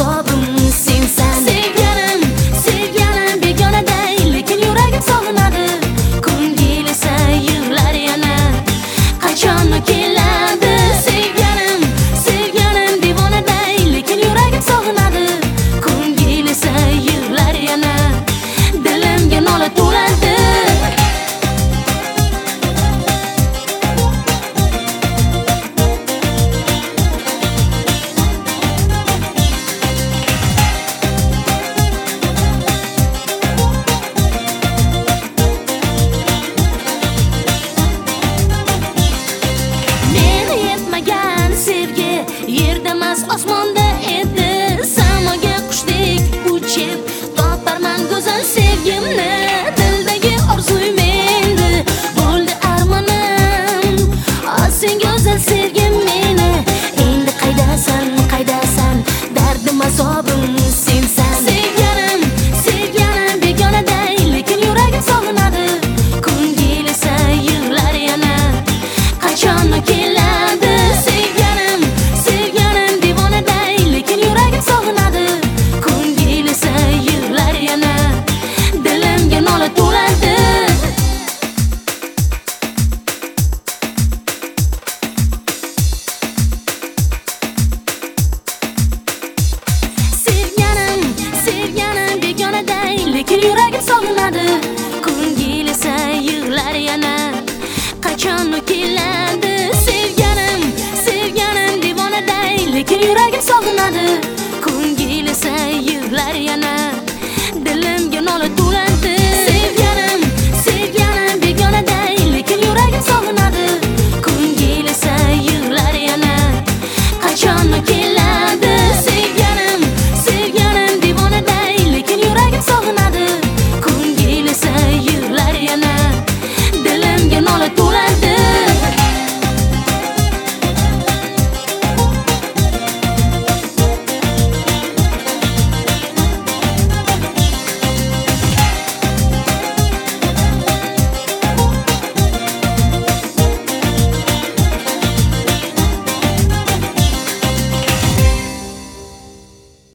azobim sensan. Sevganim, sevganim begonaday, lekin yuragim sog'inadi. Kun kelsa yig'lar yana, qachon keladi? Sevganim, sevganim devonaday, lekin yuragim sog'inadi. Kun kelsa yig'lar yana, dilimga nola to'ladi. Osmonda edi, samoga qushdek uchib toparman go'zal sevgimni. Dildagi orzum endi bo'ldi armonim, sen go'zal sevgim meni. Endi qaydasan, qaydasan, dardim azobim sensan. Sevganim, sevganim begonaday, lekin yuragim sog'inadi. Kun kelsa yig'lar yana, qachon keladi? Lekin yuragim sog'inadi.